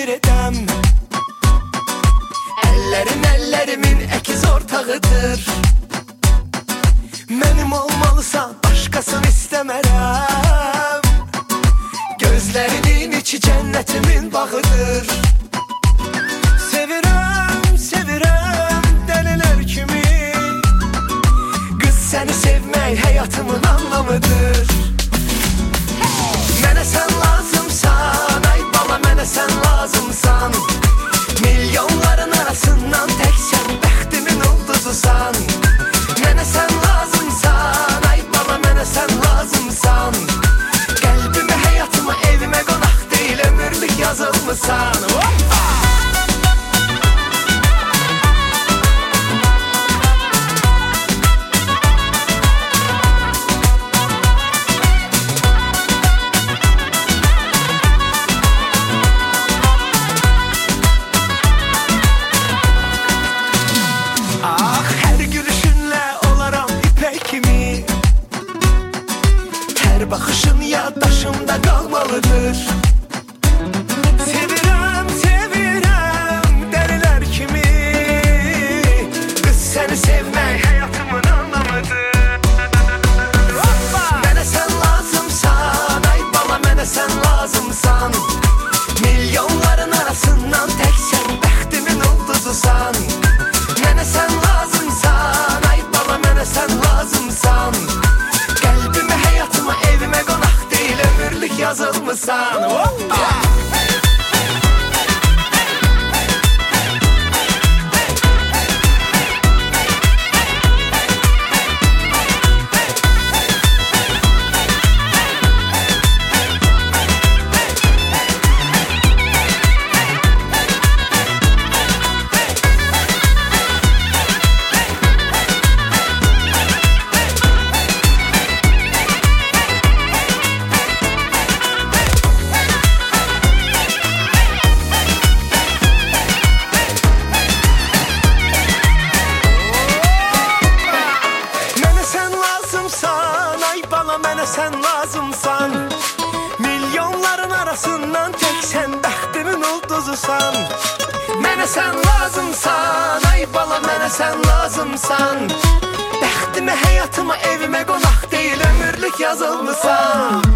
bir edəm. Əllərin əllərimin əkiz ortağıdır. Mənim olmalısan, başqasını istəmərəm. Gözlərinin içi cənnətimin bağıdır. Sevirəm, sevirəm dəlilər kimi. Qız səni sevmək həyatımın anlamıdır. Mənə sən lazımsan, ay bala mənə sən lazımsan. Milyonların arasından tək sən bəxtimin ulduzusan. Mənə sən lazımsan, ay bala mənə sən lazımsan. Qəlbimə, həyatıma, evimə qonaq deyil, ömürlük yazılmısan. Hoppa! Hər baxışın yaddaşımda qalmalıdır. Sevirəm, sevirəm dəlilər kimi. Qız səni sevmək həyatımın anlamıdır. Mənə sən lazımsan, ay bala mənə sən lazımsan. Milyonların arasından tək sən bəxtimin ulduzusan. Mənə sən lazımsan, ay bala mənə sən lazımsan. Yazılmısan. Hoppa! Mənə sən lazımsan. Milyonların arasından tək sən bəxtimin ulduzusan. Mənə sən lazımsan, ay bala mənə sən lazımsan. Bəxtimə, həyatıma, evimə qonaq deyil, ömürlük yazılmısan.